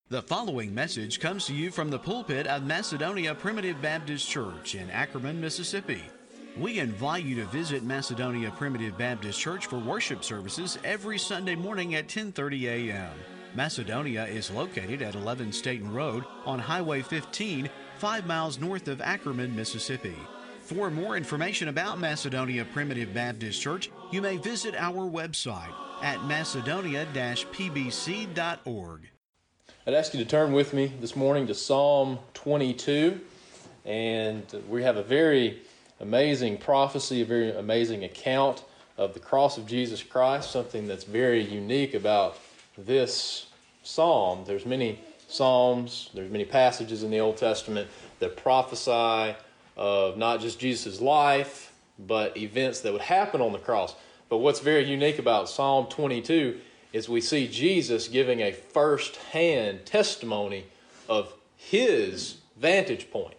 The following message comes to you from the pulpit of Macedonia Primitive Baptist Church in Ackerman, Mississippi. We invite you to visit Macedonia Primitive Baptist Church for worship services every Sunday morning at 10:30 a.m. Macedonia is located at 11 Staten Road on Highway 15, 5 miles north of Ackerman, Mississippi. For more information about Macedonia Primitive Baptist Church, you may visit our website at macedonia-pbc.org. I'd ask you to turn with me this morning to Psalm 22, and we have a very amazing prophecy, a very amazing account of the cross of Jesus Christ, something that's very unique about this psalm. There's many psalms, there's many passages in the Old Testament that prophesy of not just Jesus' life, but events that would happen on the cross. But what's very unique about Psalm 22 is we see Jesus giving a first-hand testimony of his vantage point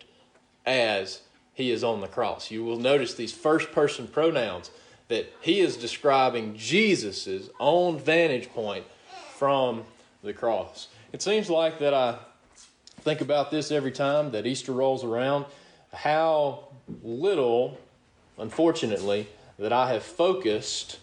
as he is on the cross. You will notice these first-person pronouns that he is describing Jesus' own vantage point from the cross. It seems like that I think about this every time that Easter rolls around, how little, unfortunately, that I have focused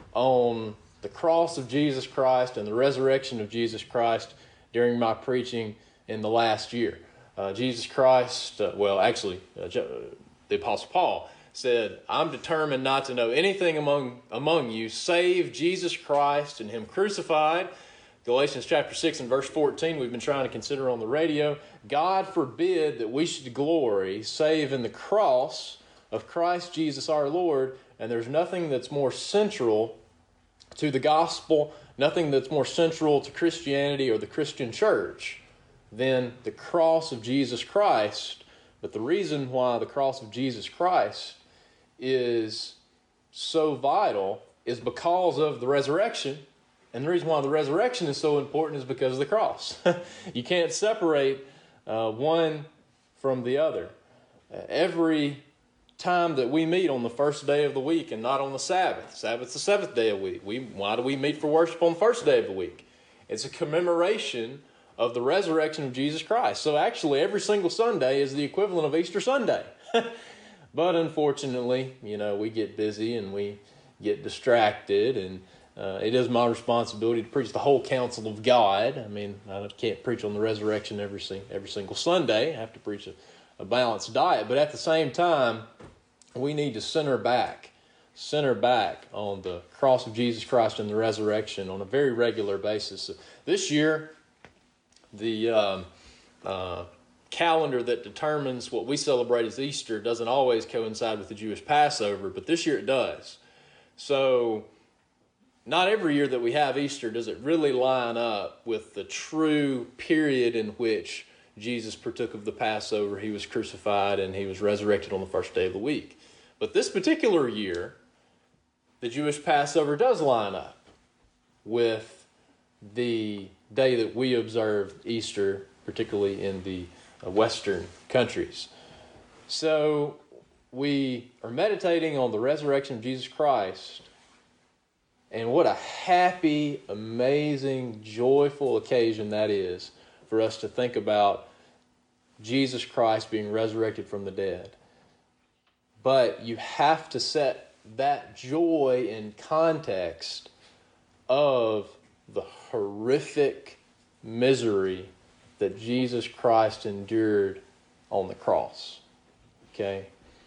on the cross of Jesus Christ and the resurrection of Jesus Christ during my preaching in the last year. Jesus Christ, the Apostle Paul said, I'm determined not to know anything among you save Jesus Christ and him crucified. Galatians chapter 6 and verse 14 we've been trying to consider on the radio. God forbid that we should glory save in the cross of Christ Jesus our Lord, and there's nothing that's more central to the gospel, nothing that's more central to Christianity or the Christian church than the cross of Jesus Christ. But the reason why the cross of Jesus Christ is so vital is because of the resurrection. And the reason why the resurrection is so important is because of the cross. You can't separate one from the other. Every time that we meet on the first day of the week and not on the Sabbath. Sabbath's the seventh day of the week. Why do we meet for worship on the first day of the week? It's a commemoration of the resurrection of Jesus Christ. So actually every single Sunday is the equivalent of Easter Sunday. But unfortunately, we get busy and we get distracted, and it is my responsibility to preach the whole counsel of God. I mean, I can't preach on the resurrection every single Sunday. I have to preach a balanced diet. But at the same time, we need to center back on the cross of Jesus Christ and the resurrection on a very regular basis. This year, the calendar that determines what we celebrate as Easter doesn't always coincide with the Jewish Passover, but this year it does. So not every year that we have Easter does it really line up with the true period in which Jesus partook of the Passover, he was crucified, and he was resurrected on the first day of the week. But this particular year, the Jewish Passover does line up with the day that we observe Easter, particularly in the Western countries. So we are meditating on the resurrection of Jesus Christ, and what a happy, amazing, joyful occasion that is for us to think about Jesus Christ being resurrected from the dead. But you have to set that joy in context of the horrific misery that Jesus Christ endured on the cross. Okay?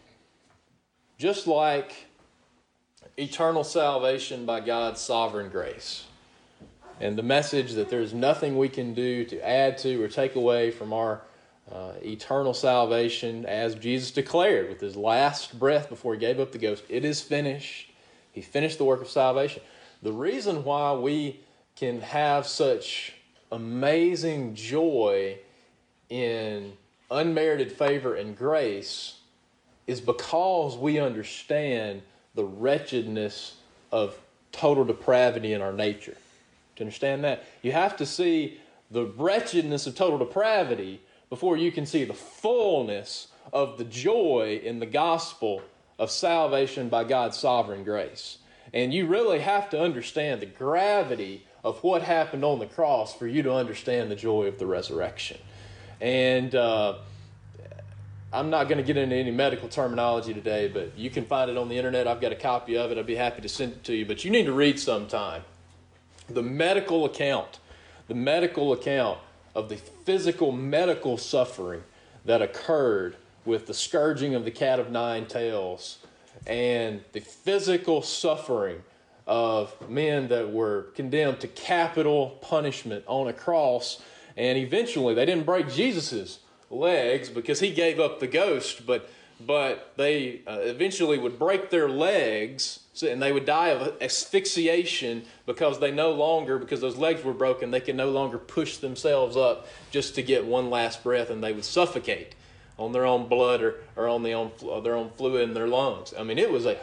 Just like eternal salvation by God's sovereign grace, and the message that there's nothing we can do to add to or take away from our eternal salvation, as Jesus declared with his last breath before he gave up the ghost, it is finished. He finished the work of salvation. The reason why we can have such amazing joy in unmerited favor and grace is because we understand the wretchedness of total depravity in our nature. To understand that, you have to see the wretchedness of total depravity before you can see the fullness of the joy in the gospel of salvation by God's sovereign grace. And you really have to understand the gravity of what happened on the cross for you to understand the joy of the resurrection. And I'm not going to get into any medical terminology today, but you can find it on the internet. I've got a copy of it. I'd be happy to send it to you. But you need to read sometime the medical account of the physical medical suffering that occurred with the scourging of the cat of nine tails, and the physical suffering of men that were condemned to capital punishment on a cross. And eventually, they didn't break Jesus's legs because he gave up the ghost, but they eventually would break their legs, and they would die of asphyxiation because those legs were broken, they could no longer push themselves up just to get one last breath, and they would suffocate on their own blood or on their own fluid in their lungs. I mean, it was a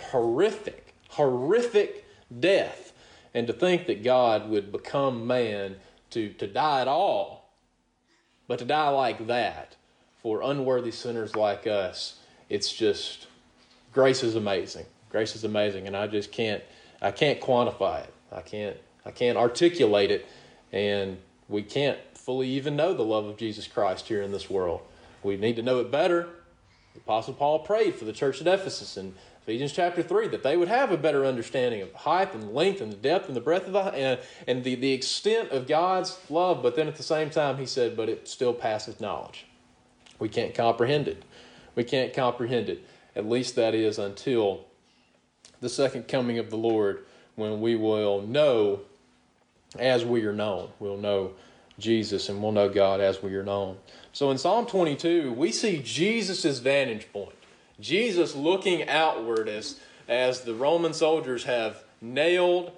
horrific death. And to think that God would become man to die at all, but to die like that for unworthy sinners like us, it's just, grace is amazing. Grace is amazing, and I can't quantify it. I can't articulate it, and we can't fully even know the love of Jesus Christ here in this world. We need to know it better. The Apostle Paul prayed for the church at Ephesus in Ephesians chapter 3 that they would have a better understanding of height and length and the depth and the breadth of the extent of God's love. But then at the same time he said, but it still passeth knowledge. We can't comprehend it. We can't comprehend it. At least that is until the second coming of the Lord, when we will know as we are known. We'll know Jesus and we'll know God as we are known. So in Psalm 22, we see Jesus' vantage point. Jesus looking outward as the Roman soldiers have nailed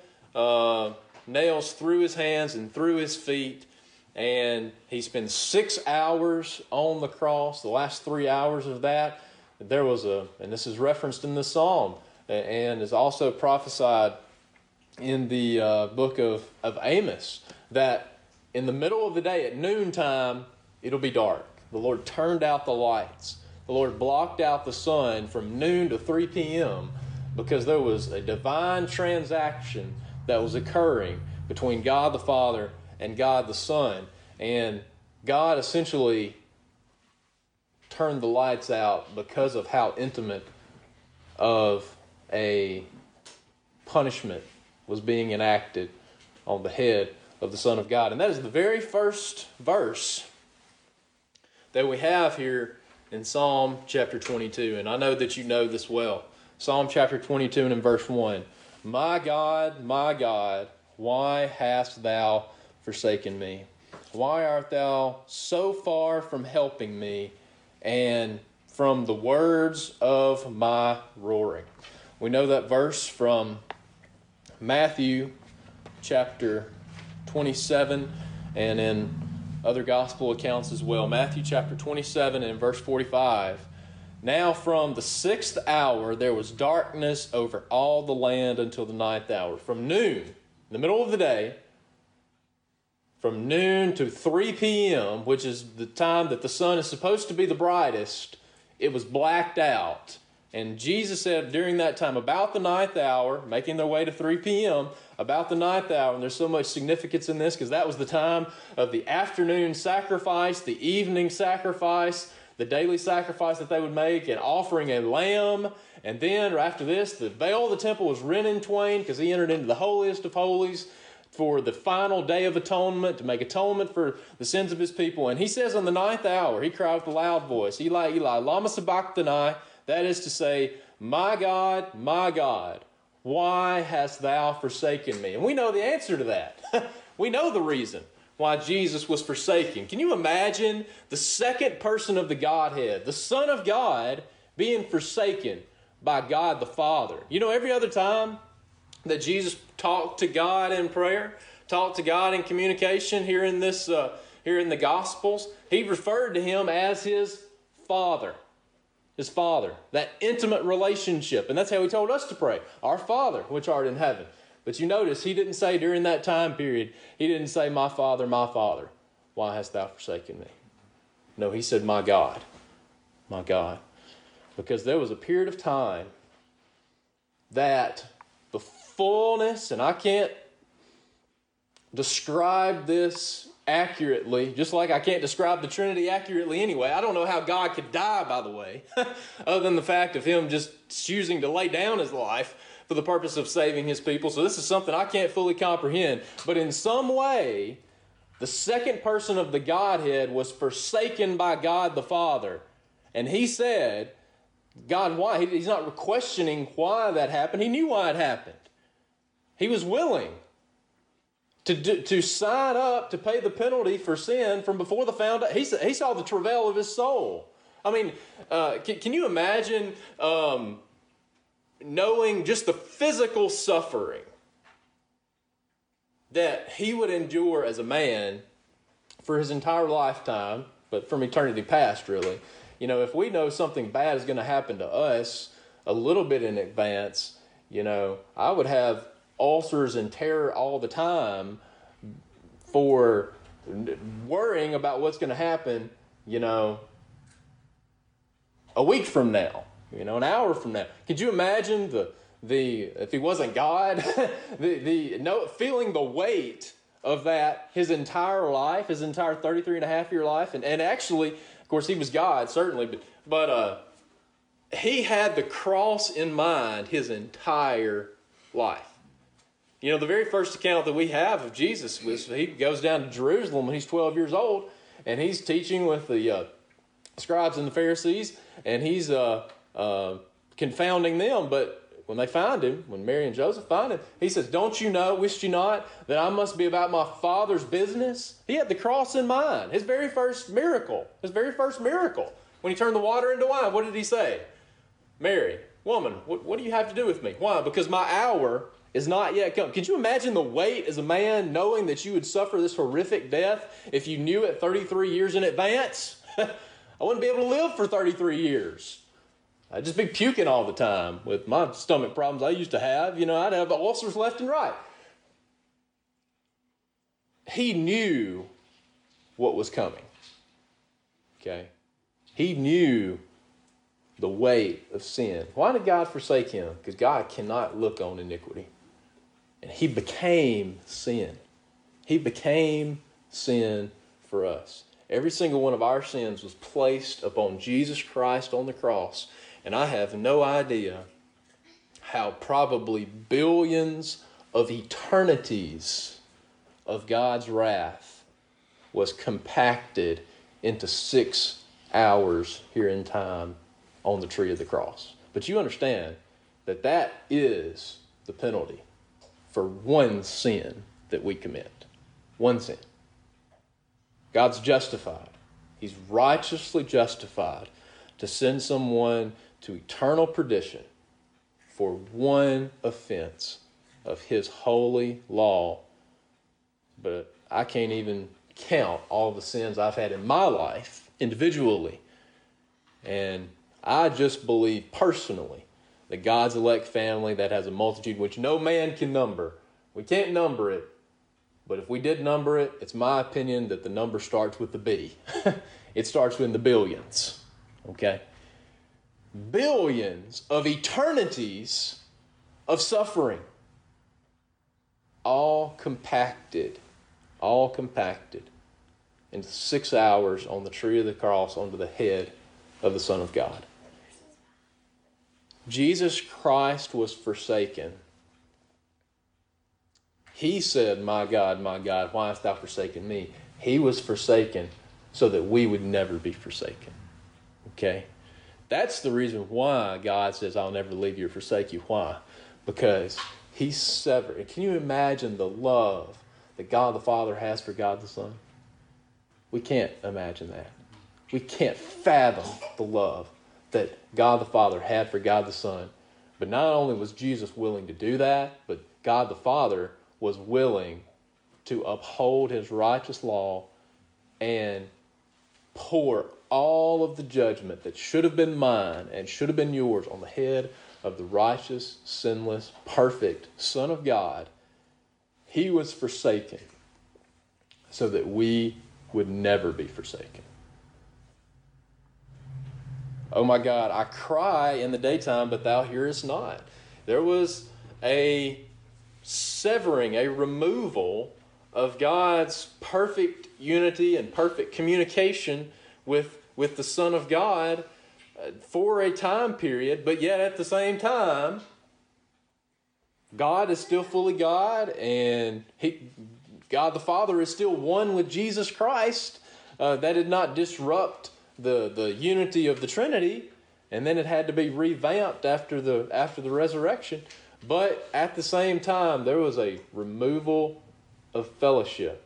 nails through his hands and through his feet. And he spends 6 hours on the cross. The last 3 hours of that, there was and this is referenced in the Psalm and is also prophesied in the book of Amos, that in the middle of the day at noontime, it'll be dark. The Lord turned out the lights. The Lord blocked out the sun from noon to 3 p.m. because there was a divine transaction that was occurring between God the Father and God the Son. And God essentially turned the lights out because of how intimate of a punishment was being enacted on the head of the Son of God. And that is the very first verse that we have here in Psalm chapter 22. And I know that you know this well. Psalm chapter 22 and in verse 1. My God, why hast thou forsaken me? Why art thou so far from helping me and from the words of my roaring? We know that verse from Matthew chapter 27 and in other gospel accounts as well. Matthew chapter 27 and verse 45. Now from the 6th hour there was darkness over all the land until the 9th hour. From noon, in the middle of the day, from noon to 3 p.m., which is the time that the sun is supposed to be the brightest, it was blacked out. And Jesus said during that time, about the 9th hour, making their way to 3 p.m., about the 9th hour, and there's so much significance in this because that was the time of the afternoon sacrifice, the evening sacrifice, the daily sacrifice that they would make, and offering a lamb. And then after this, the veil of the temple was rent in twain because he entered into the holiest of holies for the final day of atonement, to make atonement for the sins of his people. And he says on the 9th hour, he cried with a loud voice, Eli, Eli, lama sabachthani, that is to say, my God, why hast thou forsaken me? And we know the answer to that. We know the reason why Jesus was forsaken. Can you imagine the second person of the Godhead, the Son of God, being forsaken by God the Father? You know, every other time that Jesus talked to God in prayer, talked to God in communication here in the Gospels, he referred to him as his Father. His Father, that intimate relationship. And that's how he told us to pray. Our Father, which art in heaven. But you notice he didn't say during that time period, he didn't say, my Father, why hast thou forsaken me? No, he said, my God. Because there was a period of time that the fullness, and I can't describe this accurately, just like I can't describe the Trinity accurately anyway. I don't know how God could die, by the way, other than the fact of him just choosing to lay down his life for the purpose of saving his people. So this is something I can't fully comprehend. But in some way, the second person of the Godhead was forsaken by God the Father. And he said, God, why? He's not questioning why that happened. He knew why it happened. He was willing to sign up to pay the penalty for sin from before the foundation. He saw the travail of his soul. I mean, can you imagine knowing just the physical suffering that he would endure as a man for his entire lifetime, but from eternity past, really? You know, if we know something bad is going to happen to us a little bit in advance, you know, I would have ulcers and terror all the time for worrying about what's going to happen, you know, a week from now, you know, an hour from now. Could you imagine the if he wasn't God, feeling the weight of that his entire life, his entire 33 and a half year life? And actually, of course, he was God, certainly, but he had the cross in mind his entire life. You know, the very first account that we have of Jesus was he goes down to Jerusalem when he's 12 years old, and he's teaching with the scribes and the Pharisees, and he's confounding them. But when they find him, when Mary and Joseph find him, he says, "Don't you know, wist you not, that I must be about my Father's business?" He had the cross in mind. His very first miracle. When he turned the water into wine, what did he say? "Mary, woman, what do you have to do with me?" Why? Because my hour is not yet come. Could you imagine the weight as a man knowing that you would suffer this horrific death if you knew it 33 years in advance? I wouldn't be able to live for 33 years. I'd just be puking all the time with my stomach problems I used to have. You know, I'd have ulcers left and right. He knew what was coming. Okay? He knew the weight of sin. Why did God forsake him? Because God cannot look on iniquity. And he became sin. He became sin for us. Every single one of our sins was placed upon Jesus Christ on the cross. And I have no idea how probably billions of eternities of God's wrath was compacted into 6 hours here in time on the tree of the cross. But you understand that that is the penalty for one sin that we commit. One sin. God's justified. He's righteously justified to send someone to eternal perdition for one offense of his holy law. But I can't even count all the sins I've had in my life individually. And I just believe personally that God's elect family that has a multitude which no man can number. We can't number it. But if we did number it, it's my opinion that the number starts with the B. It starts in the billions. Okay? Billions of eternities of suffering. All compacted into 6 hours on the tree of the cross onto the head of the Son of God. Jesus Christ was forsaken. He said, my God, why hast thou forsaken me?" He was forsaken so that we would never be forsaken. Okay? That's the reason why God says, "I'll never leave you or forsake you." Why? Because he severed. Can you imagine the love that God the Father has for God the Son? We can't imagine that. We can't fathom the love that God the Father had for God the Son. But not only was Jesus willing to do that, but God the Father was willing to uphold his righteous law and pour all of the judgment that should have been mine and should have been yours on the head of the righteous, sinless, perfect Son of God. He was forsaken so that we would never be forsaken. Oh my God, I cry in the daytime, but thou hearest not. There was a severing, a removal of God's perfect unity and perfect communication with the Son of God for a time period, but yet at the same time, God is still fully God, and God the Father is still one with Jesus Christ. That did not disrupt the unity of the Trinity, and then it had to be revamped after the resurrection. But at the same time, there was a removal of fellowship.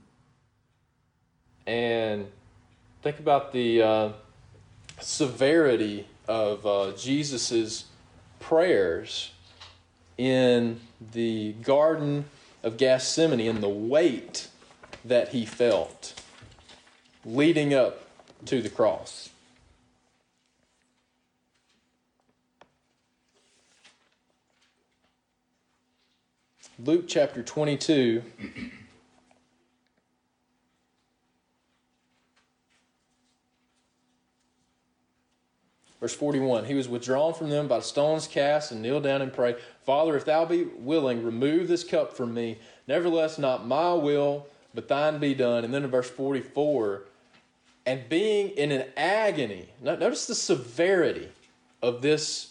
And think about the severity of Jesus's prayers in the Garden of Gethsemane, and the weight that he felt leading up to the cross. Luke chapter 22. Verse 41, he was withdrawn from them by stones cast and kneeled down and prayed, Father, if thou be willing, remove this cup from me. Nevertheless, not my will, but thine be done. And then in verse 44, and being in an agony, notice the severity of this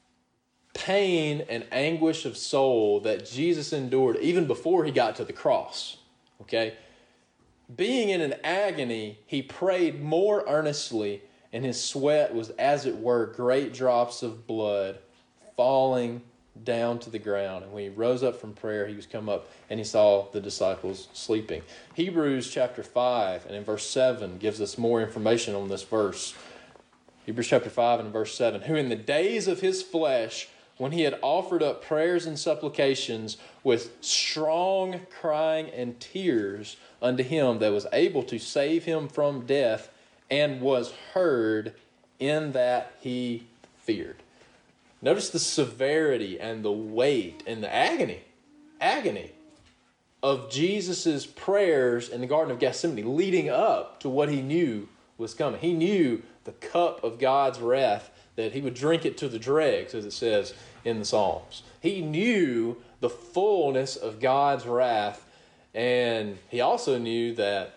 pain and anguish of soul that Jesus endured even before he got to the cross. Okay? Being in an agony, he prayed more earnestly, and his sweat was, as it were, great drops of blood falling down to the ground. And when he rose up from prayer, he was come up and he saw the disciples sleeping. Hebrews chapter 5 and in verse 7 gives us more information on this verse. Hebrews chapter 5 and verse 7. Who in the days of his flesh, when he had offered up prayers and supplications with strong crying and tears unto him that was able to save him from death, and was heard, in that he feared. Notice the severity and the weight and the agony of Jesus' prayers in the Garden of Gethsemane leading up to what he knew was coming. He knew the cup of God's wrath, that he would drink it to the dregs, as it says in the Psalms. He knew the fullness of God's wrath, and he also knew that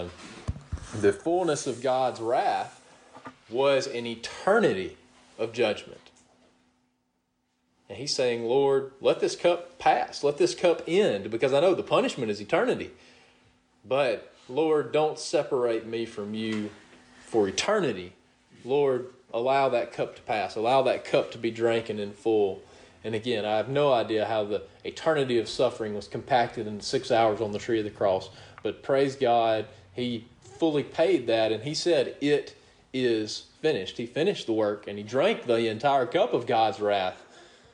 the fullness of God's wrath was an eternity of judgment. And he's saying, Lord, let this cup pass. Let this cup end, because I know the punishment is eternity. But, Lord, don't separate me from you for eternity. Lord, allow that cup to pass. Allow that cup to be drinking in full. And again, I have no idea how the eternity of suffering was compacted in 6 hours on the tree of the cross. But praise God, he fully paid that, and he said, it is finished. He finished the work, and he drank the entire cup of God's wrath.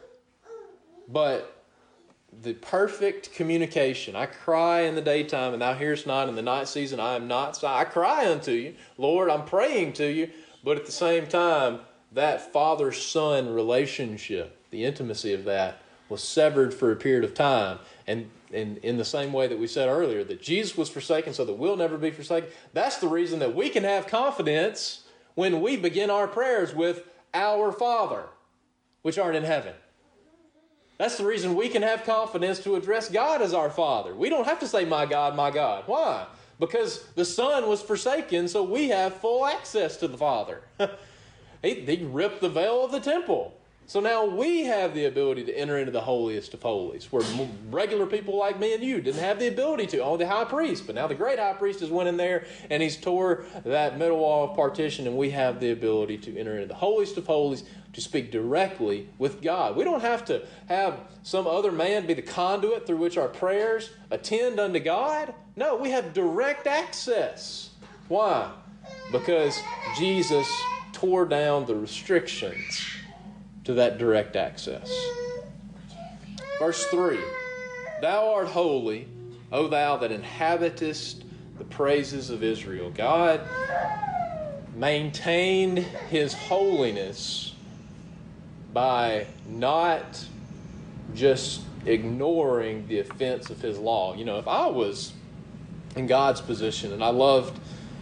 But the perfect communication, I cry in the daytime, and thou hearest not. In the night season, I am not. So I cry unto you, Lord, I'm praying to you. But at the same time, that father-son relationship, the intimacy of that, was severed for a period of time. And in the same way that we said earlier, that Jesus was forsaken so that we'll never be forsaken, that's the reason that we can have confidence when we begin our prayers with our Father, which art in heaven. That's the reason we can have confidence to address God as our Father. We don't have to say, my God, my God. Why? Because the Son was forsaken, so we have full access to the Father. He ripped the veil of the temple. So now we have the ability to enter into the holiest of holies, where regular people like me and you didn't have the ability to, only the high priest. But now the great high priest has went in there and he's tore that middle wall of partition, and we have the ability to enter into the holiest of holies to speak directly with God. We don't have to have some other man be the conduit through which our prayers attend unto God. No, we have direct access. Why? Because Jesus tore down the restrictions to that direct access. Verse 3, Thou art holy, O thou that inhabitest the praises of Israel. God maintained his holiness by not just ignoring the offense of his law. You know, if I was in God's position and I loved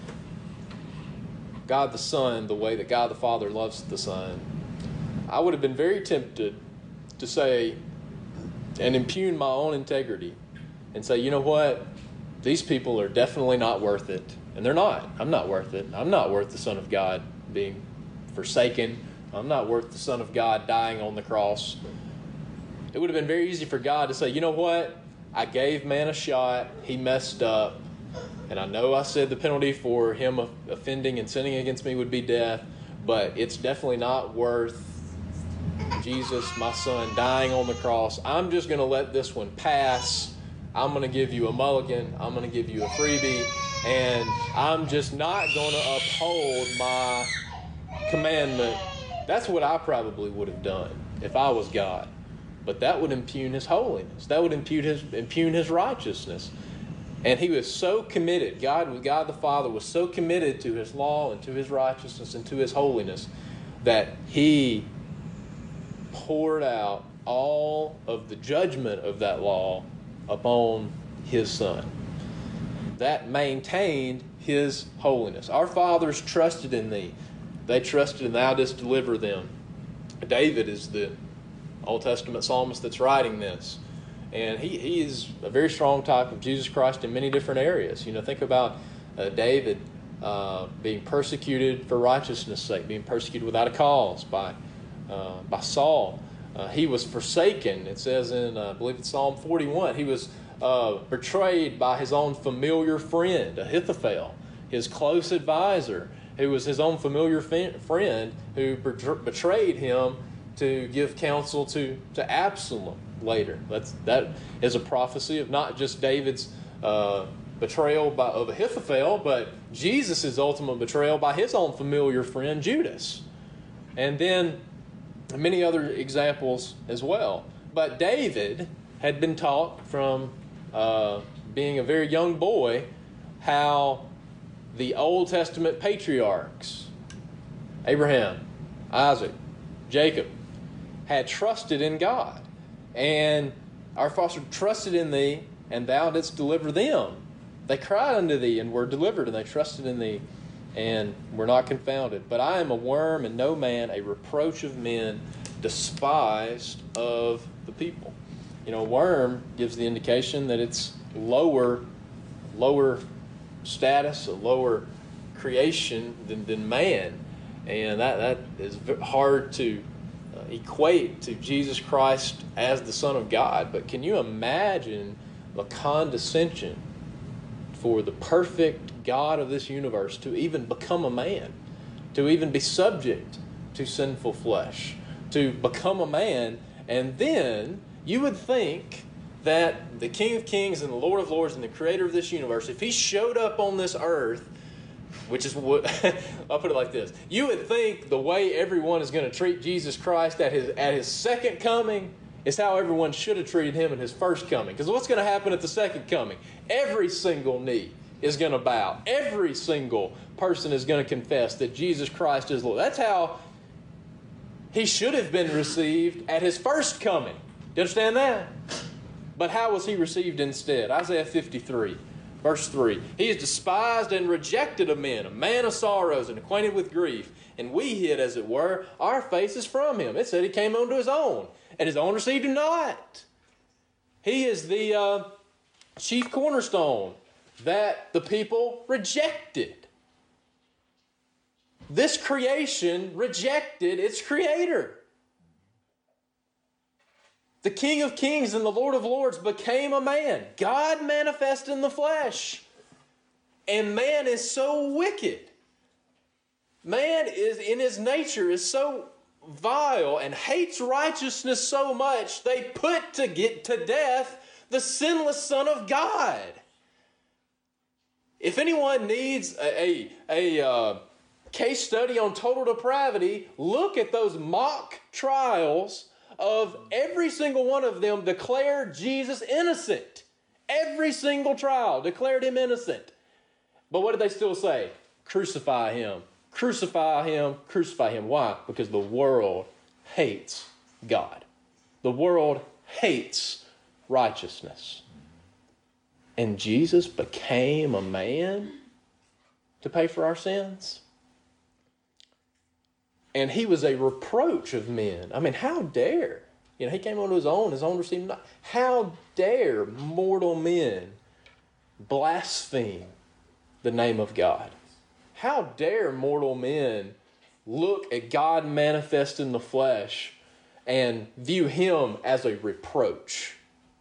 God the Son the way that God the Father loves the Son, I would have been very tempted to say and impugn my own integrity and say, you know what? these people are definitely not worth it. And they're not. I'm not worth it. I'm not worth the Son of God being forsaken. I'm not worth the Son of God dying on the cross. It would have been very easy for God to say, you know what? I gave man a shot. He messed up. And I know I said the penalty for him offending and sinning against me would be death, but it's definitely not worth Jesus, my son, dying on the cross. I'm just going to let this one pass. I'm going to give you a mulligan. I'm going to give you a freebie. And I'm just not going to uphold my commandment. That's what I probably would have done if I was God. But that would impugn his holiness. That would impugn his righteousness. And he was so committed, God the Father was so committed to his law and to his righteousness and to his holiness that he poured out all of the judgment of that law upon his Son. That maintained his holiness. Our fathers trusted in thee. They trusted and thou didst deliver them. David is the Old Testament psalmist that's writing this. And he is a very strong type of Jesus Christ in many different areas. You know, think about David being persecuted for righteousness' sake, being persecuted without a cause by Saul. He was forsaken. It says in, I believe it's Psalm 41, he was betrayed by his own familiar friend, Ahithophel, his close advisor, who was his own familiar friend who betrayed him to give counsel to Absalom later. That is a prophecy of not just David's betrayal of Ahithophel, but Jesus' ultimate betrayal by his own familiar friend Judas. And then many other examples as well. But David had been taught from being a very young boy how the Old Testament patriarchs, Abraham, Isaac, Jacob, had trusted in God. And our father trusted in thee, and thou didst deliver them. They cried unto thee, and were delivered, and they trusted in thee, and were not confounded. But I am a worm, and no man, a reproach of men, despised of the people. You know, a worm gives the indication that it's lower status, a lower creation than man. And that is hard to equate to Jesus Christ as the Son of God. But can you imagine the condescension for the perfect God of this universe to even become a man, to even be subject to sinful flesh, to become a man? And then you would think that the King of Kings and the Lord of Lords and the Creator of this universe, if he showed up on this earth, which is what, I'll put it like this. You would think the way everyone is going to treat Jesus Christ at his second coming is how everyone should have treated him at his first coming. Because what's going to happen at the second coming? Every single knee is going to bow. Every single person is going to confess that Jesus Christ is Lord. That's how he should have been received at his first coming. Do you understand that? But how was he received instead? Isaiah 53. Verse 3, he is despised and rejected of men, a man of sorrows and acquainted with grief. And we hid, as it were, our faces from him. It said he came unto his own, and his own received him not. He is the chief cornerstone that the people rejected. This creation rejected its creator. The King of Kings and the Lord of Lords became a man. God manifest in the flesh. And man is so wicked. Man is, in his nature, is so vile and hates righteousness so much, they put to death the sinless Son of God. If anyone needs a case study on total depravity, look at those mock trials of every single one of them declared Jesus innocent. Every single trial declared him innocent. But what did they still say? Crucify him. Crucify him. Crucify him. Why? Because the world hates God. The world hates righteousness. And Jesus became a man to pay for our sins. And he was a reproach of men. I mean, how dare? You know, he came unto his own received him not. How dare mortal men blaspheme the name of God? How dare mortal men look at God manifest in the flesh and view him as a reproach?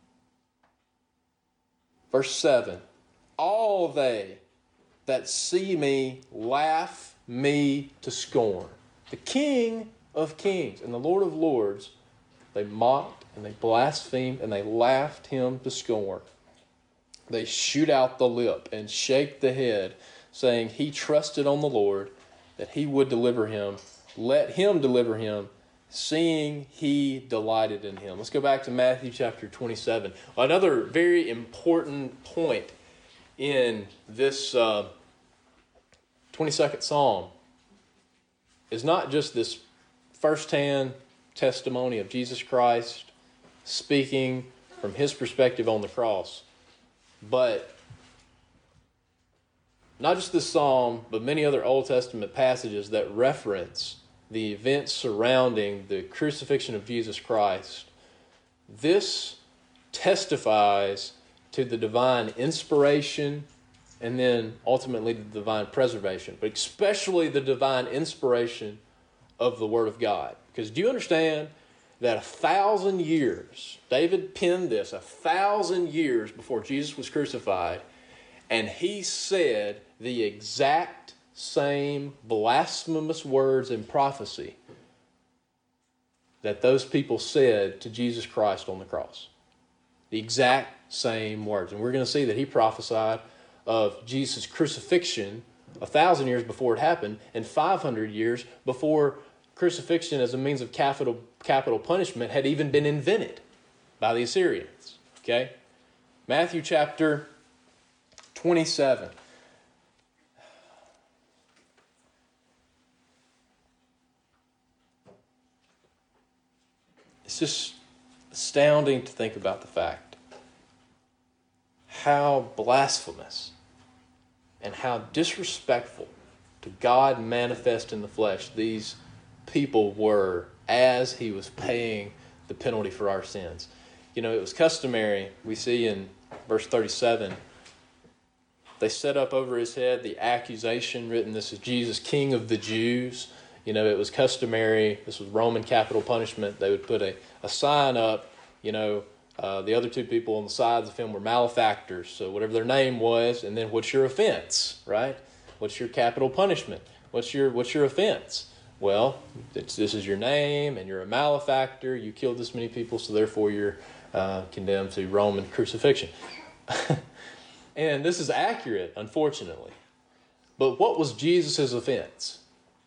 Verse 7, all they that see me laugh me to scorn. The King of kings and the Lord of lords, they mocked and they blasphemed and they laughed him to scorn. They shoot out the lip and shake the head, saying, he trusted on the Lord, that he would deliver him. Let him deliver him, seeing he delighted in him. Let's go back to Matthew chapter 27. Another very important point in this 22nd Psalm is not just this firsthand testimony of Jesus Christ speaking from his perspective on the cross, but not just this psalm, but many other Old Testament passages that reference the events surrounding the crucifixion of Jesus Christ. This testifies to the divine inspiration and then ultimately the divine preservation, but especially the divine inspiration of the Word of God. Because do you understand that 1,000 years, David penned this 1,000 years before Jesus was crucified, and he said the exact same blasphemous words in prophecy that those people said to Jesus Christ on the cross. The exact same words. And we're going to see that he prophesied of Jesus' crucifixion 1,000 years before it happened and 500 years before crucifixion as a means of capital punishment had even been invented by the Assyrians. Okay? Matthew chapter 27. It's just astounding to think about the fact how blasphemous and how disrespectful to God manifest in the flesh these people were as he was paying the penalty for our sins. You know, it was customary, we see in verse 37, they set up over his head the accusation written, this is Jesus, King of the Jews. You know, it was customary, this was Roman capital punishment. They would put a sign up, you know, the other two people on the sides of him were malefactors, so whatever their name was, and then what's your offense, right? What's your capital punishment? What's your offense? Well, this is your name, and you're a malefactor. You killed this many people, so therefore you're condemned to Roman crucifixion. And this is accurate, unfortunately. But what was Jesus' offense?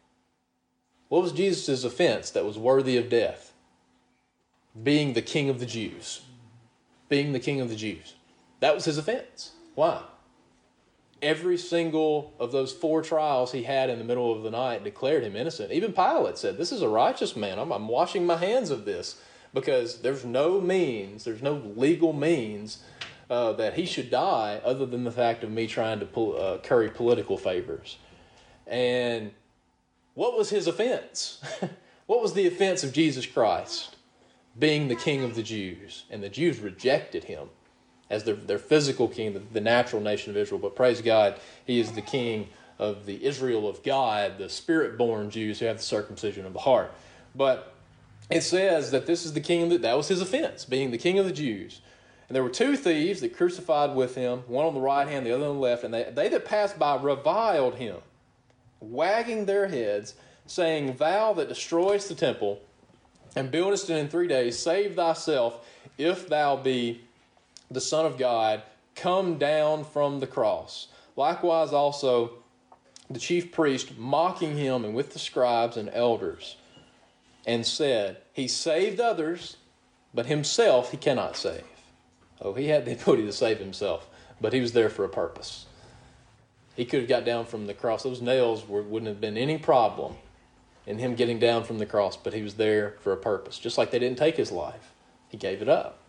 What was Jesus' offense that was worthy of death? Being the King of the Jews. Being the King of the Jews. That was his offense. Why? Every single of those 4 trials he had in the middle of the night declared him innocent. Even Pilate said, this is a righteous man. I'm washing my hands of this because there's no legal means that he should die other than the fact of me trying to curry political favors. And what was his offense? What was the offense of Jesus Christ? Being the King of the Jews. And the Jews rejected him as their physical king, the natural nation of Israel. But praise God, he is the King of the Israel of God, the Spirit-born Jews who have the circumcision of the heart. But it says that this is the King that was his offense, being the King of the Jews. And there were 2 thieves that crucified with him, one on the right hand, the other on the left, and they that passed by reviled him, wagging their heads, saying, thou that destroyest the temple and buildest it in 3 days, save thyself, if thou be the Son of God, come down from the cross. Likewise also the chief priest mocking him and with the scribes and elders, and said, he saved others, but himself he cannot save. Oh, he had the ability to save himself, but he was there for a purpose. He could have got down from the cross. Those nails wouldn't have been any problem in him getting down from the cross, but he was there for a purpose. Just like they didn't take his life. He gave it up.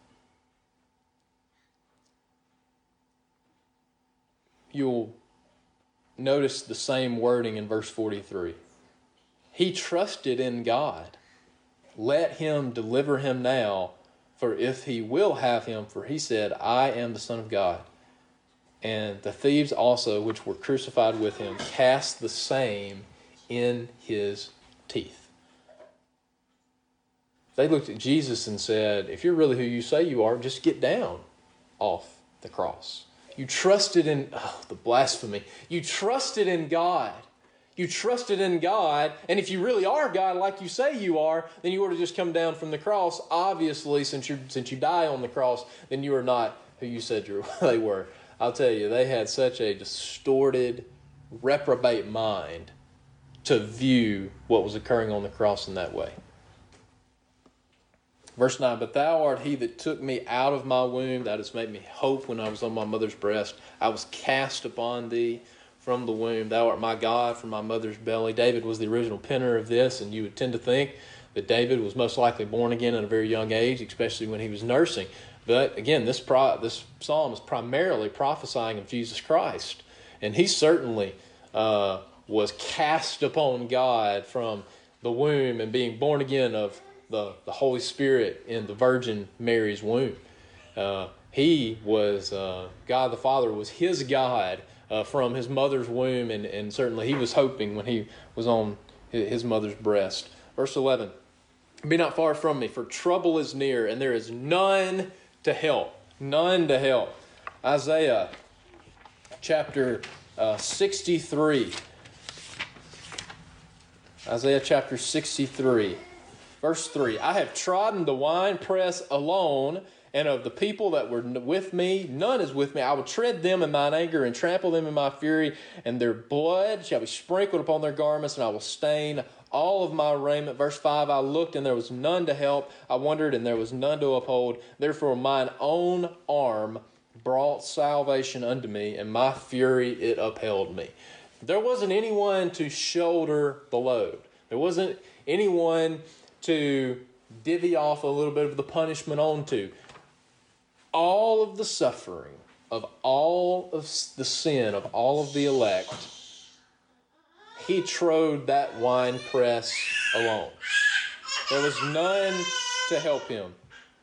You'll notice the same wording in verse 43. He trusted in God. Let him deliver him now, for if he will have him, for he said, I am the Son of God. And the thieves also, which were crucified with him, cast the same in his teeth. They looked at Jesus and said, if you're really who you say you are, just get down off the cross. You trusted in, the blasphemy. You trusted in God. You trusted in God, and if you really are God like you say you are, then you ought to just come down from the cross. Obviously, since you die on the cross, then you are not who you said they were. I'll tell you, they had such a distorted, reprobate mind to view what was occurring on the cross in that way. Verse 9, but thou art he that took me out of my womb. That has made me hope when I was on my mother's breast. I was cast upon thee from the womb. Thou art my God from my mother's belly. David was the original penner of this, and you would tend to think that David was most likely born again at a very young age, especially when he was nursing. But again, this psalm is primarily prophesying of Jesus Christ. And he certainly was cast upon God from the womb and being born again of the Holy Spirit in the Virgin Mary's womb. He was, God the Father was his God from his mother's womb, and certainly he was hoping when he was on his mother's breast. Verse 11, be not far from me, for trouble is near, and there is none to help. None to help. Isaiah chapter 63. Isaiah chapter 63, verse 3. I have trodden the winepress alone, and of the people that were with me, none is with me. I will tread them in mine anger and trample them in my fury, and their blood shall be sprinkled upon their garments, and I will stain all of my raiment. Verse 5, I looked, and there was none to help. I wondered, and there was none to uphold. Therefore mine own arm brought salvation unto me, and my fury it upheld me. There wasn't anyone to shoulder the load. There wasn't anyone to divvy off a little bit of the punishment onto. All of the suffering of all of the sin of all of the elect, he trode that winepress alone. There was none to help him.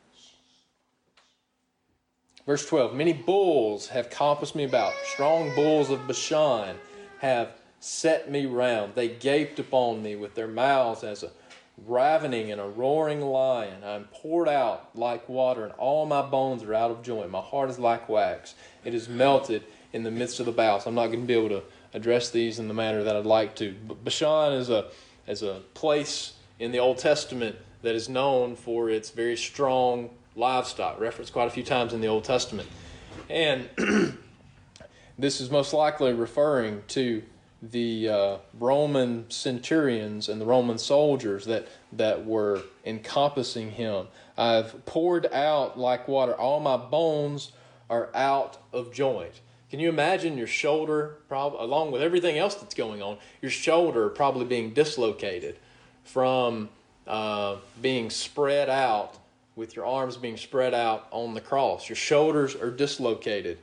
Verse 12, many bulls have compassed me about. Strong bulls of Bashan have set me round. They gaped upon me with their mouths as a ravening and a roaring lion. I am poured out like water, and all my bones are out of joint. My heart is like wax. It is melted in the midst of the bowels. I'm not going to be able to address these in the manner that I'd like to. But Bashan is a place in the Old Testament that is known for its very strong livestock, referenced quite a few times in the Old Testament. And this is most likely referring to the Roman centurions and the Roman soldiers that were encompassing him. I've poured out like water. All my bones are out of joint. Can you imagine your shoulder, along with everything else that's going on, your shoulder probably being dislocated from being spread out, with your arms being spread out on the cross. Your shoulders are dislocated.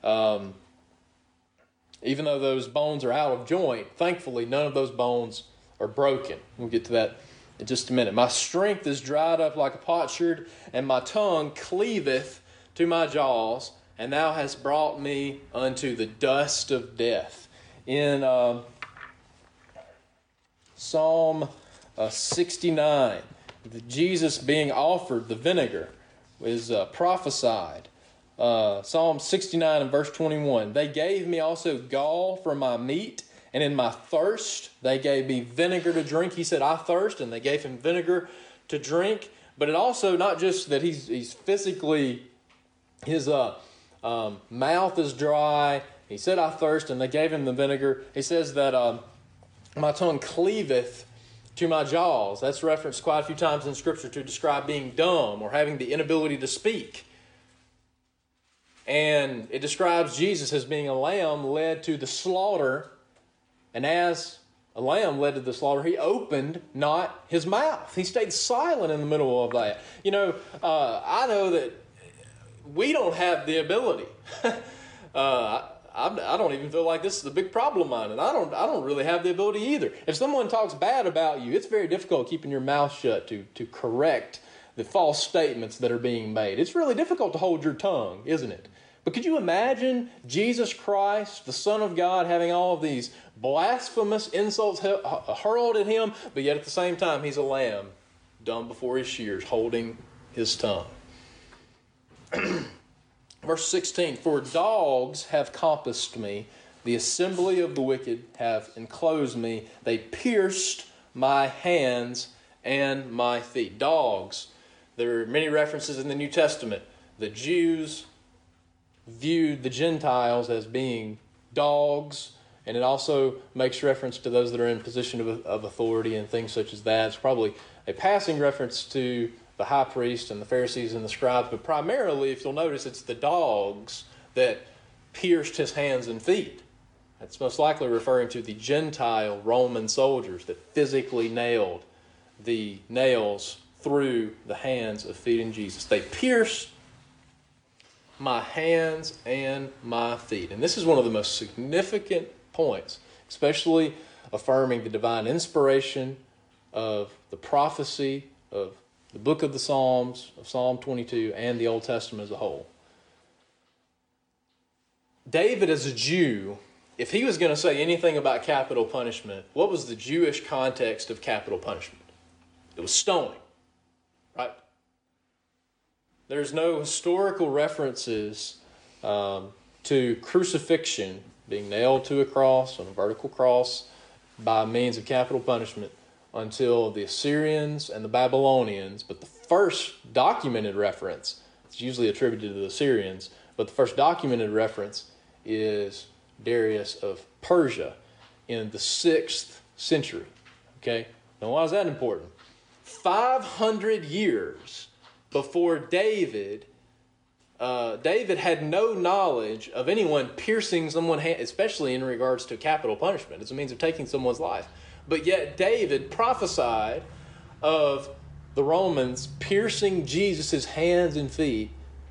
Even though those bones are out of joint, thankfully none of those bones are broken. We'll get to that in just a minute. My strength is dried up like a potsherd, and my tongue cleaveth to my jaws, and thou hast brought me unto the dust of death. In Psalm 69, Jesus being offered the vinegar is prophesied. Psalm 69 and verse 21, they gave me also gall for my meat, and in my thirst they gave me vinegar to drink. He said, I thirst, and they gave him vinegar to drink. But it also not just that he's physically, his mouth is dry. He said, I thirst, and they gave him the vinegar. He says that my tongue cleaveth to my jaws. That's referenced quite a few times in Scripture to describe being dumb or having the inability to speak. And it describes Jesus as being a lamb led to the slaughter. And as a lamb led to the slaughter, he opened not his mouth. He stayed silent in the middle of that. You know, I know that we don't have the ability. I don't even feel like this is a big problem of mine, and I don't really have the ability either. If someone talks bad about you, it's very difficult keeping your mouth shut to correct the false statements that are being made. It's really difficult to hold your tongue, isn't it? But could you imagine Jesus Christ, the Son of God, having all of these blasphemous insults hurled at him, but yet at the same time he's a lamb, dumb before his shears, holding his tongue. Verse 16, for dogs have compassed me, the assembly of the wicked have enclosed me, they pierced my hands and my feet. Dogs. There are many references in the New Testament. The Jews viewed the Gentiles as being dogs, and it also makes reference to those that are in position of authority and things such as that. It's probably a passing reference to the high priest and the Pharisees and the scribes, but primarily, if you'll notice, it's the dogs that pierced his hands and feet. That's most likely referring to the Gentile Roman soldiers that physically nailed the nails through the hands of feet in Jesus. They pierced my hands and my feet. And this is one of the most significant points, especially affirming the divine inspiration of the prophecy of the book of the Psalms, of Psalm 22, and the Old Testament as a whole. David, as a Jew, if he was going to say anything about capital punishment, what was the Jewish context of capital punishment? It was stoning, right? There's no historical references to crucifixion, being nailed to a cross, on a vertical cross, by means of capital punishment until the Assyrians and the Babylonians. But the first documented reference, it's usually attributed to the Assyrians, but the first documented reference is Darius of Persia in the 6th century. Okay? Now why is that important? 500 years before David had no knowledge of anyone piercing someone's hand, especially in regards to capital punishment. It's a means of taking someone's life. But yet David prophesied of the Romans piercing Jesus' hands and feet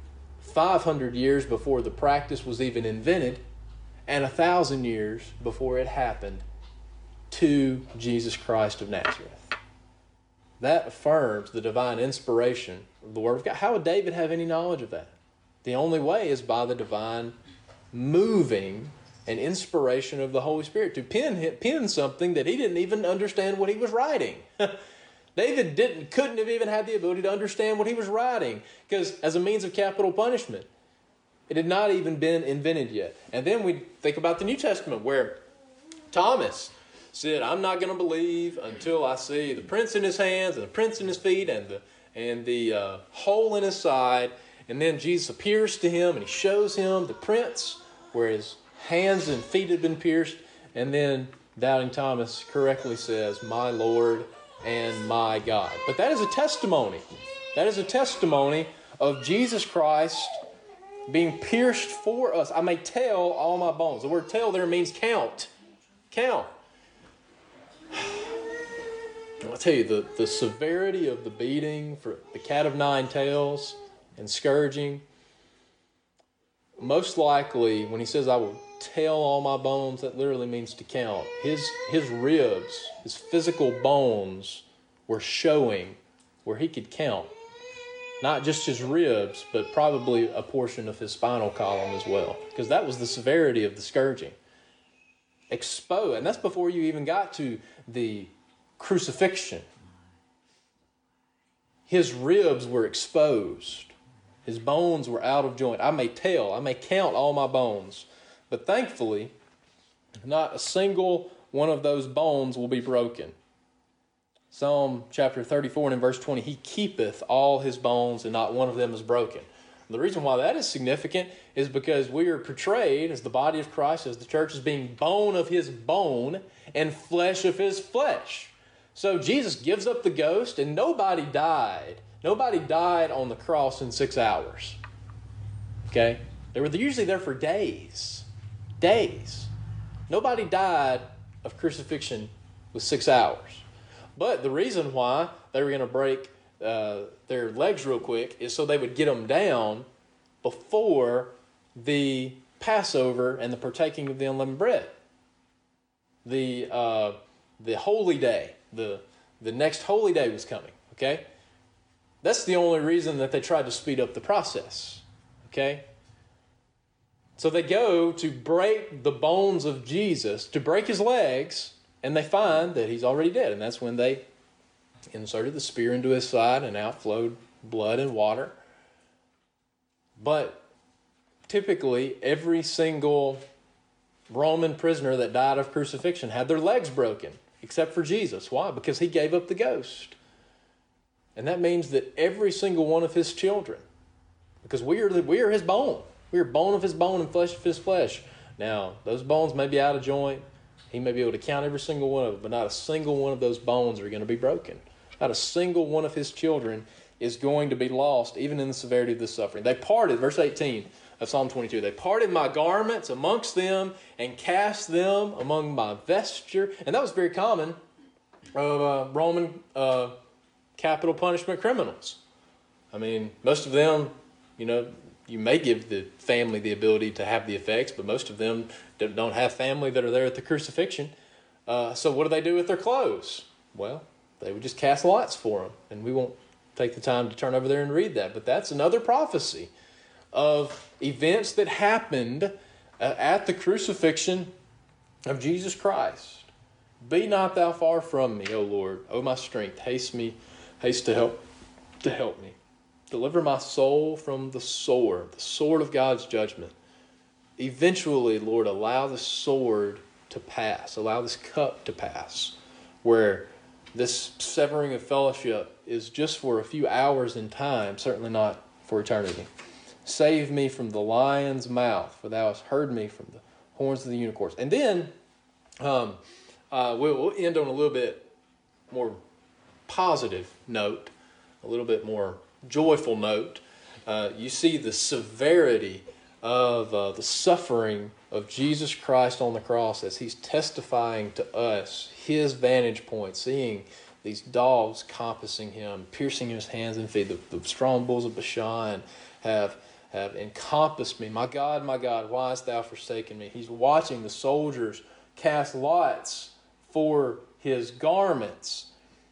500 years before the practice was even invented, and 1,000 years before it happened to Jesus Christ of Nazareth. That affirms the divine inspiration of the Word of God. How would David have any knowledge of that? The only way is by the divine moving and inspiration of the Holy Spirit to pen something that he didn't even understand what he was writing. David couldn't have even had the ability to understand what he was writing, because as a means of capital punishment, it had not even been invented yet. And then we think about the New Testament, where Thomas said, I'm not going to believe until I see the prints in his hands and the prints in his feet and the hole in his side. And then Jesus appears to him and he shows him the prints where his hands and feet had been pierced. And then doubting Thomas correctly says, my Lord and my God. But that is a testimony. That is a testimony of Jesus Christ being pierced for us. I may tell all my bones. The word tell there means count. Count. I'll tell you, the severity of the beating for the cat of nine tails and scourging, most likely when he says, I will tell all my bones, that literally means to count. His ribs, his physical bones were showing where he could count. Not just his ribs, but probably a portion of his spinal column as well. Because that was the severity of the scourging. Exposed, and that's before you even got to the crucifixion. His ribs were exposed. His bones were out of joint. I may count all my bones. But thankfully, not a single one of those bones will be broken. Psalm chapter 34 and in verse 20, he keepeth all his bones and not one of them is broken. The reason why that is significant is because we are portrayed as the body of Christ, as the church, as being bone of his bone and flesh of his flesh. So Jesus gives up the ghost and nobody died. Nobody died on the cross in 6 hours. Okay? They were usually there for days. Days. Nobody died of crucifixion with 6 hours. But the reason why they were going to break their legs real quick is so they would get them down before the Passover and the partaking of the unleavened bread. The holy day, the next holy day was coming, okay? That's the only reason that they tried to speed up the process, okay? So they go to break the bones of Jesus, to break his legs, and they find that he's already dead. And that's when they inserted the spear into his side and out flowed blood and water. But typically, every single Roman prisoner that died of crucifixion had their legs broken, except for Jesus. Why? Because he gave up the ghost. And that means that every single one of his children, because we are his bone. We are bone of his bone and flesh of his flesh. Now, those bones may be out of joint. He may be able to count every single one of them, but not a single one of those bones are going to be broken. Not a single one of his children is going to be lost, even in the severity of this suffering. They parted, verse 18 of Psalm 22, they parted my garments amongst them and cast them among my vesture. And that was very common of Roman capital punishment criminals. I mean, most of them, you may give the family the ability to have the effects, but most of them don't have family that are there at the crucifixion. So what do they do with their clothes? Well, they would just cast lots for them. And we won't take the time to turn over there and read that. But that's another prophecy of events that happened at the crucifixion of Jesus Christ. Be not thou far from me, O Lord, O my strength. Haste to help me. Deliver my soul from the sword of God's judgment. Eventually, Lord, allow the sword to pass. Allow this cup to pass, where this severing of fellowship is just for a few hours in time, certainly not for eternity. Save me from the lion's mouth, for thou hast heard me from the horns of the unicorns. And then we'll end on a little bit more positive note, a little bit more joyful note. You see the severity of the suffering of Jesus Christ on the cross as he's testifying to us his vantage point, seeing these dogs compassing him, piercing his hands and feet. The strong bulls of Bashan have encompassed me. My God, why hast thou forsaken me? He's watching the soldiers cast lots for his garments.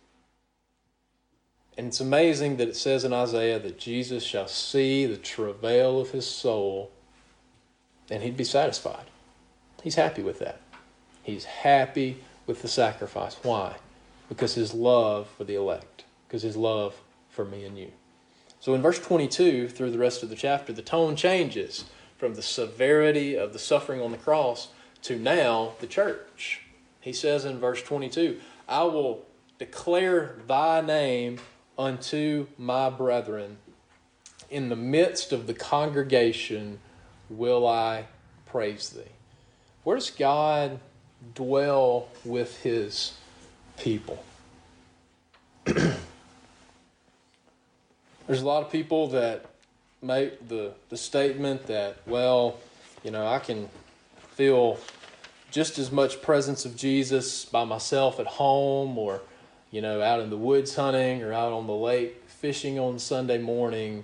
And it's amazing that it says in Isaiah that Jesus shall see the travail of his soul and he'd be satisfied. He's happy with that. He's happy with the sacrifice. Why? Because his love for the elect. Because his love for me and you. So in verse 22, through the rest of the chapter, the tone changes from the severity of the suffering on the cross to now the church. He says in verse 22, I will declare thy name unto my brethren. In the midst of the congregation will I praise thee. Where does God dwell with his people? There's a lot of people that make the statement that, I can feel just as much presence of Jesus by myself at home or, out in the woods hunting or out on the lake fishing on Sunday morning.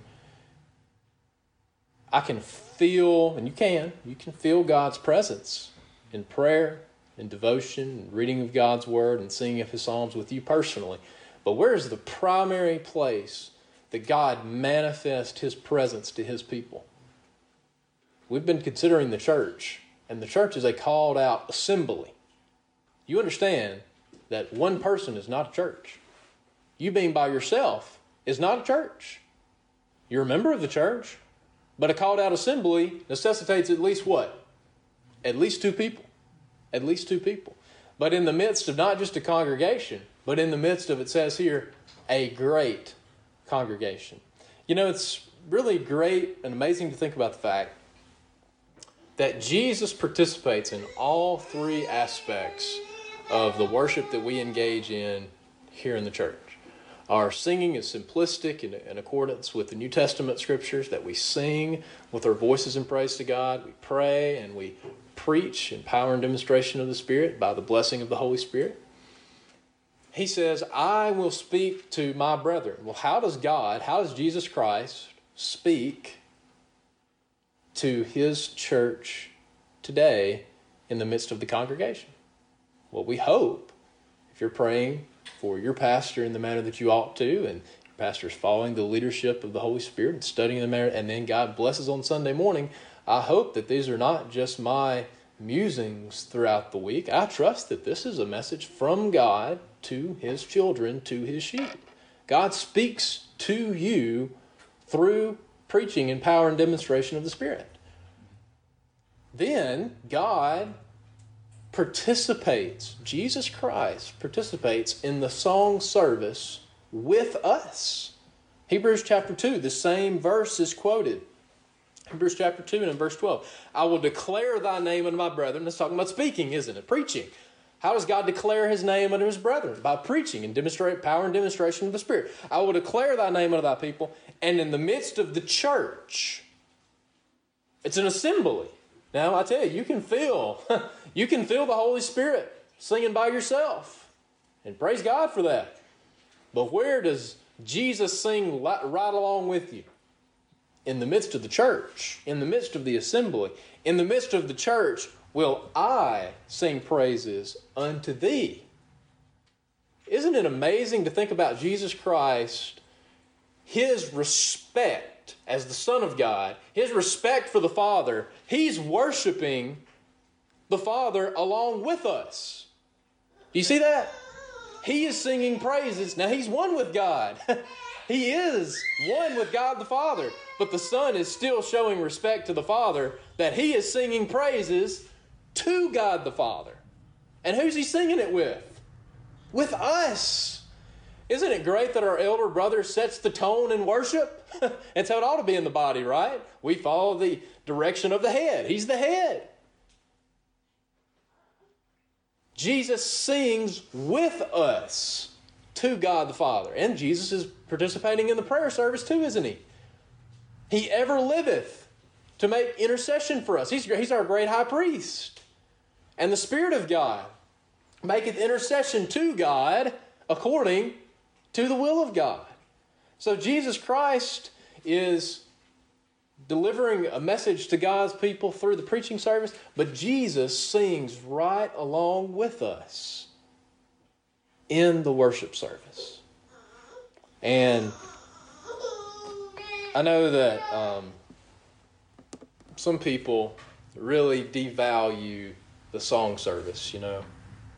I can feel, and you can feel God's presence in prayer, in devotion, in reading of God's word, and singing of his psalms with you personally. But where is the primary place that God manifests his presence to his people? We've been considering the church, and the church is a called out assembly. You understand that one person is not a church. You being by yourself is not a church. You're a member of the church, but a called out assembly necessitates at least what? At least two people. At least two people. But in the midst of not just a congregation, but in the midst of, it says here, a great congregation. It's really great and amazing to think about the fact that Jesus participates in all three aspects of the worship that we engage in here in the church. Our singing is simplistic in accordance with the New Testament scriptures, that we sing with our voices in praise to God. We pray and we preach in power and demonstration of the Spirit by the blessing of the Holy Spirit. He says, I will speak to my brethren. Well, how does Jesus Christ speak to his church today in the midst of the congregation? Well, we hope, if you're praying for your pastor in the manner that you ought to, and your pastor is following the leadership of the Holy Spirit and studying the manner, and then God blesses on Sunday morning, I hope that these are not just my musings throughout the week. I trust that this is a message from God to his children, to his sheep. God speaks to you through preaching and power and demonstration of the Spirit. Then God participates, Jesus Christ participates in the song service with us. Hebrews chapter 2, the same verse is quoted. Hebrews chapter 2 and in verse 12. I will declare thy name unto my brethren. That's talking about speaking, isn't it? Preaching. How does God declare his name unto his brethren? By preaching and demonstrate power and demonstration of the Spirit. I will declare thy name unto thy people, and in the midst of the church. It's an assembly. Now I tell you, you can feel the Holy Spirit singing by yourself. And praise God for that. But where does Jesus sing right along with you? In the midst of the church, in the midst of the assembly, in the midst of the church, will I sing praises unto thee. Isn't it amazing to think about Jesus Christ, his respect as the Son of God, his respect for the Father? He's worshiping the Father along with us. Do you see that? He is singing praises. Now he's one with God. He is one with God the Father. But the Son is still showing respect to the Father, that he is singing praises to God the Father. And who's he singing it with? With us. Isn't it great that our elder brother sets the tone in worship? That's how it ought to be in the body, right? We follow the direction of the head. He's the head. Jesus sings with us to God the Father. And Jesus is participating in the prayer service too, isn't he? He ever liveth to make intercession for us. He's our great high priest. And the Spirit of God maketh intercession to God according to the will of God. So Jesus Christ is delivering a message to God's people through the preaching service, but Jesus sings right along with us in the worship service. And I know that some people really devalue the song service, you know.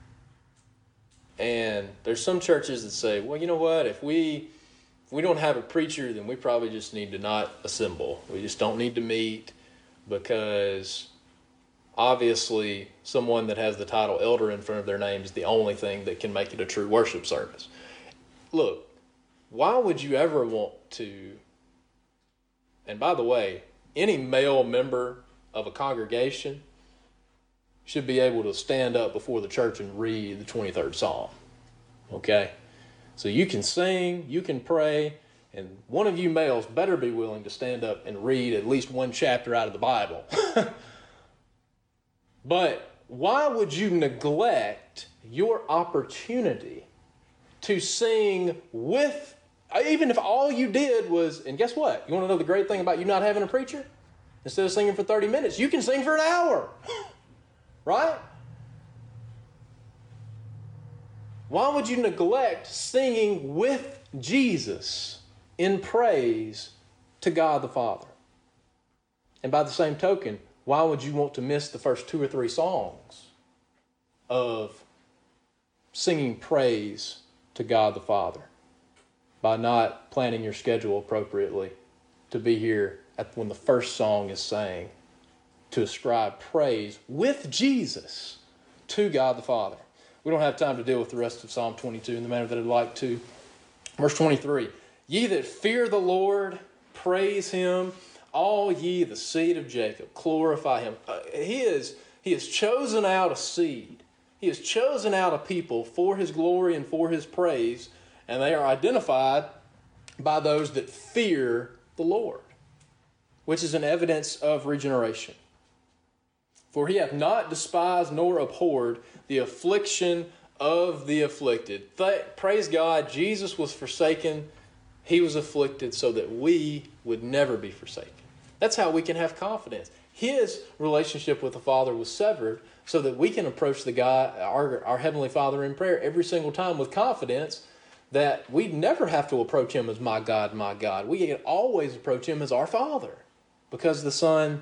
And there's some churches that say, well, you know what, if we don't have a preacher, then we probably just need to not assemble. We just don't need to meet, because obviously someone that has the title elder in front of their name is the only thing that can make it a true worship service. Look, why would you ever want to, and by the way, any male member of a congregation should be able to stand up before the church and read the 23rd Psalm. Okay? So you can sing, you can pray, and one of you males better be willing to stand up and read at least one chapter out of the Bible. But why would you neglect your opportunity to sing with, even if all you did was, and guess what? You want to know the great thing about you not having a preacher? Instead of singing for 30 minutes, you can sing for an hour. Right? Why would you neglect singing with Jesus in praise to God the Father? And by the same token, why would you want to miss the first 2 or 3 songs of singing praise to God the Father by not planning your schedule appropriately to be here when the first song is sang, to ascribe praise with Jesus to God the Father? We don't have time to deal with the rest of Psalm 22 in the manner that I'd like to. Verse 23, ye that fear the Lord, praise him. All ye the seed of Jacob, glorify him. He has chosen out a seed. He has chosen out a people for his glory and for his praise, and they are identified by those that fear the Lord, which is an evidence of regeneration. For he hath not despised nor abhorred the affliction of the afflicted. Praise God, Jesus was forsaken. He was afflicted so that we would never be forsaken. That's how we can have confidence. His relationship with the Father was severed so that we can approach the God, our Heavenly Father, in prayer every single time with confidence that we never have to approach him as my God, my God. We can always approach him as our Father, because the Son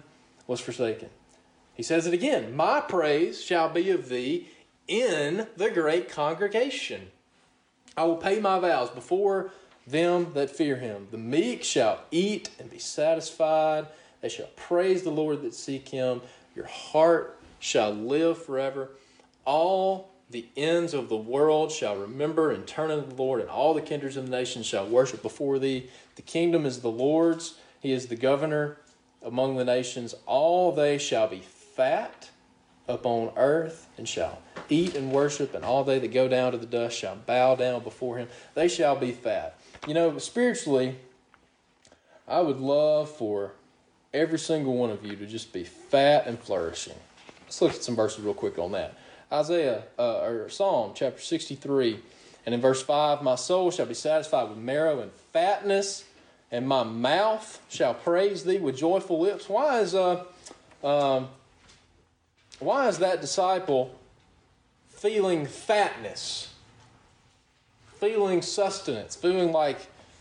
was forsaken. He says it again, my praise shall be of thee in the great congregation. I will pay my vows before them that fear him. The meek shall eat and be satisfied. They shall praise the Lord that seek him. Your heart shall live forever. All the ends of the world shall remember and turn unto the Lord, and all the kindreds of the nations shall worship before thee. The kingdom is the Lord's. He is the governor among the nations. All they shall be fat upon earth, and shall eat and worship, and all they that go down to the dust shall bow down before him. They shall be fat. You know, spiritually, I would love for every single one of you to just be fat and flourishing. Let's look at some verses real quick on that. Psalm chapter 63, and in verse 5, my soul shall be satisfied with marrow and fatness, and my mouth shall praise thee with joyful lips. Why is that disciple feeling fatness, feeling sustenance, feeling like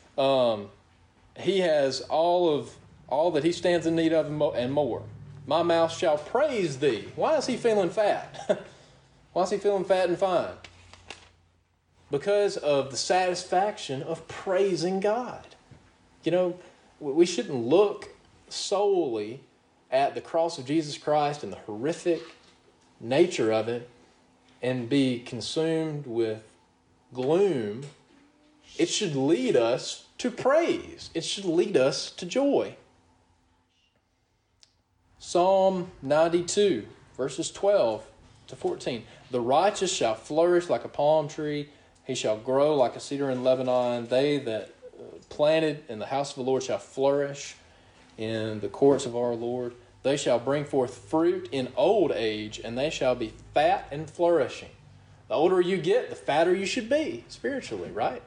he has all that he stands in need of and more? My mouth shall praise thee. Why is he feeling fat? Why is he feeling fat and fine? Because of the satisfaction of praising God. You know, we shouldn't look solely at the cross of Jesus Christ and the horrific nature of it and be consumed with gloom. It should lead us to praise. It should lead us to joy. Psalm 92, verses 12 to 14. The righteous shall flourish like a palm tree. He shall grow like a cedar in Lebanon. They that planted in the house of the Lord shall flourish in the courts of our Lord. They shall bring forth fruit in old age, and they shall be fat and flourishing. The older you get, the fatter you should be spiritually, right?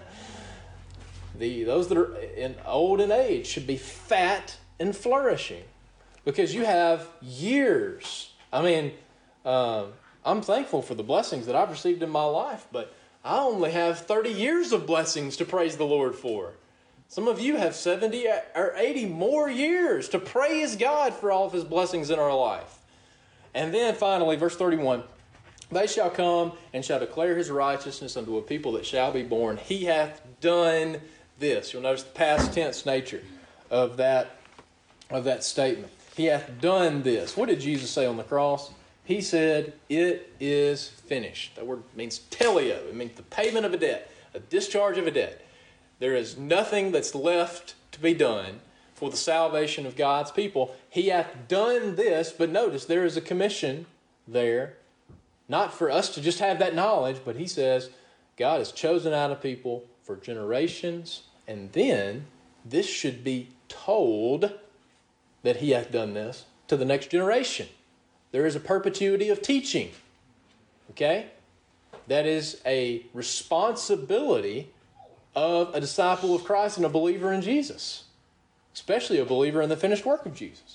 Those that are in old and age should be fat and flourishing because you have years. I mean, I'm thankful for the blessings that I've received in my life, but I only have 30 years of blessings to praise the Lord for. Some of you have 70 or 80 more years to praise God for all of his blessings in our life. And then finally, verse 31, they shall come and shall declare his righteousness unto a people that shall be born. He hath done this. You'll notice the past tense nature of that statement. He hath done this. What did Jesus say on the cross? He said, it is finished. That word means teleo. It means the payment of a debt, a discharge of a debt. There is nothing that's left to be done for the salvation of God's people. He hath done this, but notice there is a commission there, not for us to just have that knowledge, but he says God has chosen out a people for generations, and then this should be told that he hath done this to the next generation. There is a perpetuity of teaching, okay? That is a responsibility of a disciple of Christ and a believer in Jesus, especially a believer in the finished work of Jesus.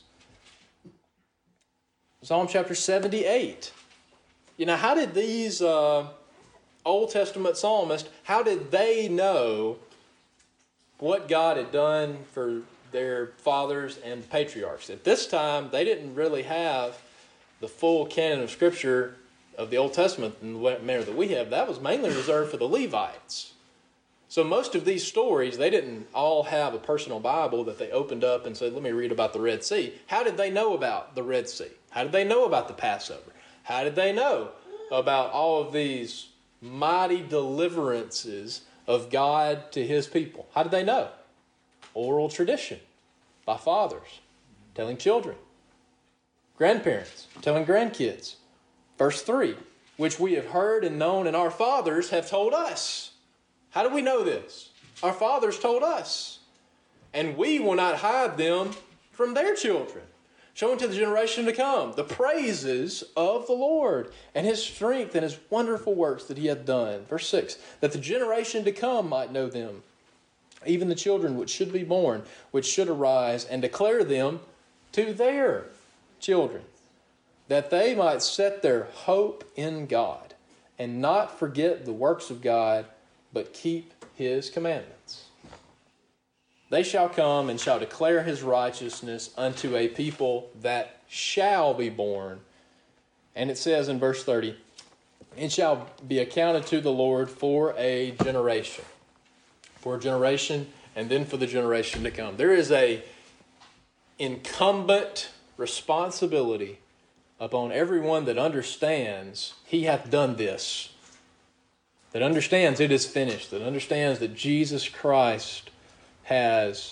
Psalm chapter 78. You know, how did these Old Testament psalmists, how did they know what God had done for their fathers and patriarchs? At this time, they didn't really have the full canon of Scripture of the Old Testament in the manner that we have. That was mainly reserved for the Levites. So most of these stories, they didn't all have a personal Bible that they opened up and said, let me read about the Red Sea. How did they know about the Red Sea? How did they know about the Passover? How did they know about all of these mighty deliverances of God to his people? How did they know? Oral tradition by fathers telling children. Grandparents telling grandkids. Verse 3, which we have heard and known and our fathers have told us. How do we know this? Our fathers told us. And we will not hide them from their children, showing to the generation to come the praises of the Lord and his strength and his wonderful works that he hath done. Verse 6, that the generation to come might know them, even the children which should be born, which should arise, and declare them to their children, that they might set their hope in God and not forget the works of God, but keep his commandments. they shall come and shall declare his righteousness unto a people that shall be born. And it says in verse 30, it shall be accounted to the Lord for a generation. For a generation, and then for the generation to come. There is a incumbent responsibility upon everyone that understands he hath done this, that understands it is finished, that understands that Jesus Christ has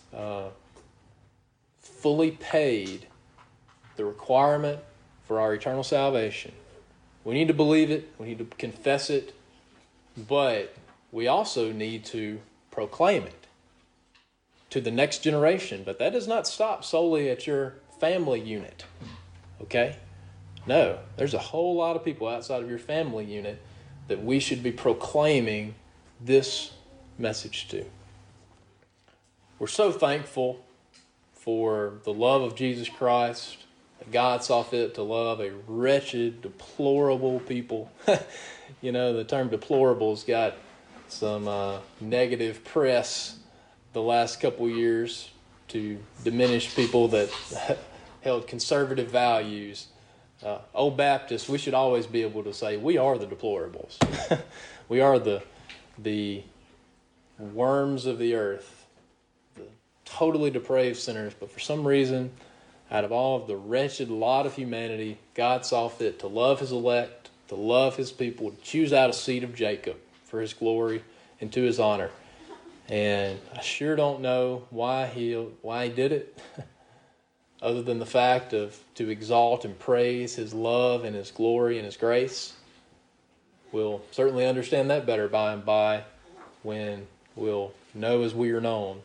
fully paid the requirement for our eternal salvation. We need to believe it, we need to confess it, but we also need to proclaim it to the next generation. But that does not stop solely at your family unit, okay? No, there's a whole lot of people outside of your family unit that we should be proclaiming this message to. We're so thankful for the love of Jesus Christ, that God saw fit to love a wretched, deplorable people. You know, the term deplorable's got some negative press the last couple years to diminish people that held conservative values. Old Baptists, we should always be able to say we are the deplorables. We are the worms of the earth, the totally depraved sinners. But for some reason, out of all of the wretched lot of humanity, God saw fit to love his elect, to love his people, to choose out a seed of Jacob for his glory and to his honor. And I sure don't know why he did it, other than the fact of to exalt and praise his love and his glory and his grace. We'll certainly understand that better by and by when we'll know as we are known.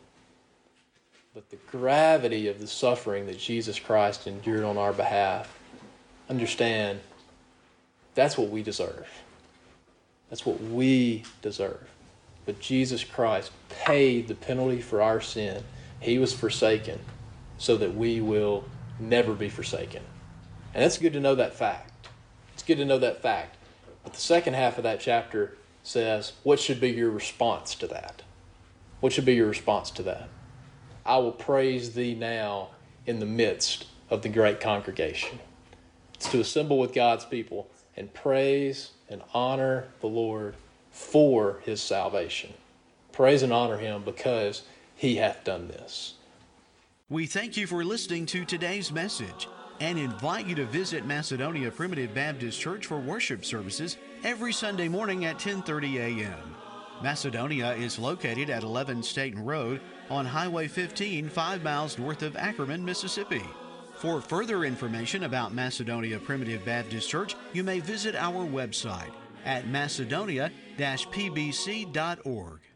But the gravity of the suffering that Jesus Christ endured on our behalf, understand that's what we deserve. That's what we deserve. But Jesus Christ paid the penalty for our sin. He was forsaken so that we will never be forsaken. And it's good to know that fact. It's good to know that fact. But the second half of that chapter says, what should be your response to that? What should be your response to that? I will praise thee now in the midst of the great congregation. It's to assemble with God's people and praise and honor the Lord for his salvation. Praise and honor him because he hath done this. We thank you for listening to today's message and invite you to visit Macedonia Primitive Baptist Church for worship services every Sunday morning at 10:30 a.m. Macedonia is located at 11 Staten Road on Highway 15, 5 miles north of Ackerman, Mississippi. For further information about Macedonia Primitive Baptist Church, you may visit our website at macedonia-pbc.org.